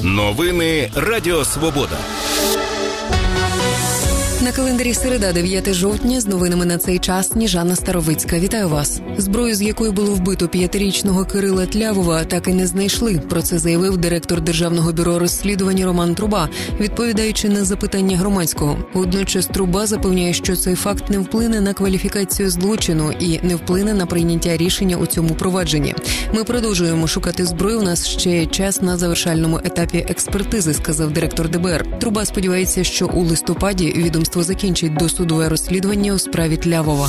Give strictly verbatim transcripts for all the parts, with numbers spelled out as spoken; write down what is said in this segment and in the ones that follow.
Новини Радіо Свобода. На календарі середа, дев'яте жовтня, з новинами на цей час Сніжана Старовицька. Вітаю вас. Зброю, з якою було вбито п'ятирічного Кирила Тлявова, так і не знайшли. Про це заявив директор Державного бюро розслідувань Роман Труба, відповідаючи на запитання громадського. Водночас Труба запевняє, що цей факт не вплине на кваліфікацію злочину і не вплине на прийняття рішення у цьому провадженні. Ми продовжуємо шукати зброю, у нас ще є час на завершальному етапі експертизи, сказав директор де бе ер. Труба сподівається, що у листопаді відомство закінчить досудове розслідування у справі Тлявова.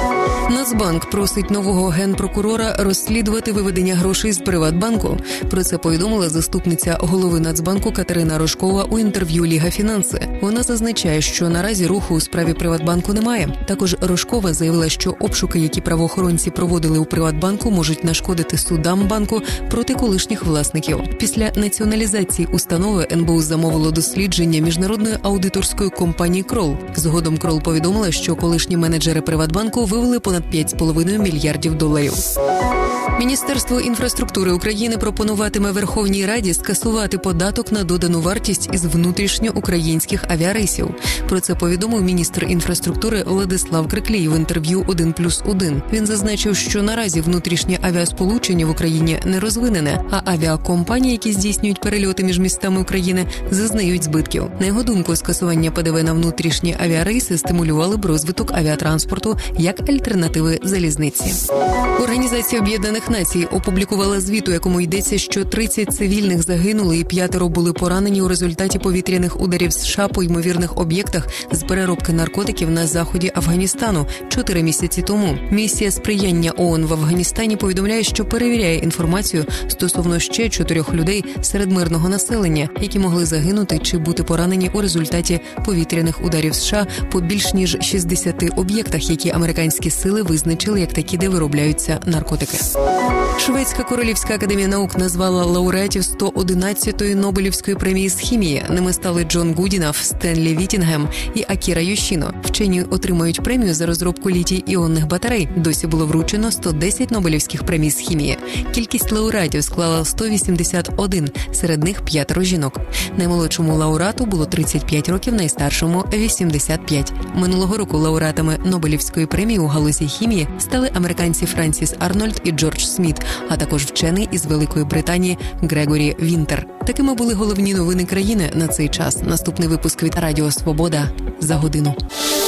Нацбанк просить нового генпрокурора розслідувати виведення грошей з Приватбанку. Про це повідомила заступниця голови Нацбанку Катерина Рожкова у інтерв'ю «Ліга Фінанси». Вона зазначає, що наразі руху у справі Приватбанку немає. Також Рожкова заявила, що обшуки, які правоохоронці проводили у Приватбанку, можуть нашкодити судам банку проти колишніх власників. Після націоналізації установи ен бе у замовило дослідження міжнародної аудиторської компанії «Крол». Згодом «Крол» повідомила, що колишні менеджери Приватбанку вивели понад п'ять з половиною мільярдів доларів. Міністерство інфраструктури України пропонуватиме Верховній Раді скасувати податок на додану вартість із внутрішньоукраїнських авіарейсів. Про це повідомив міністр інфраструктури Владислав Криклій в інтерв'ю один плюс один. Він зазначив, що наразі внутрішнє авіасполучення в Україні не розвинене, а авіакомпанії, які здійснюють перельоти між містами України, зазнають збитків. На його думку, скасування пе де ве на внутрішні авіарейси стимулювали б розвиток авіатранспорту як альтернативи залізниці. Організація Об'єднаних Націй опублікувала звіт, у якому йдеться, що тридцять цивільних загинули і п'ятеро були поранені у результаті повітряних ударів США по ймовірних об'єктах з переробки наркотиків на заході Афганістану чотири місяці тому. Місія сприяння ООН в Афганістані повідомляє, що перевіряє інформацію стосовно ще чотирьох людей серед мирного населення, які могли загинути чи бути поранені у результаті повітряних ударів США по більш ніж шістдесяти об'єктах, які американські сили визначили як такі, де виробляються наркотики. Шведська Королівська академія наук назвала лауреатів сто одинадцятої Нобелівської премії з хімії. Ними стали Джон Гудінаф, Стенлі Віттінгем і Акіра Йошіно. Вчені отримають премію за розробку літій-іонних батарей. Досі було вручено сто десять Нобелівських премій з хімії. Кількість лауреатів склала сто вісімдесят один, серед них п'ятеро жінок. Наймолодшому лауреату було тридцять п'ять років, найстаршому – вісімдесят п'ять. Минулого року лауреатами Нобелівської премії у галузі хімії стали американці Франсіс Арнольд і Джордж Сміт, а також вчений із Великої Британії Грегорі Вінтер. Такими були головні новини країни на цей час. Наступний випуск від Радіо Свобода за годину.